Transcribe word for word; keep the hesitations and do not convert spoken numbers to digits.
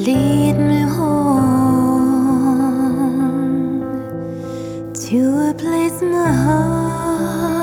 Lead me home to a place my heart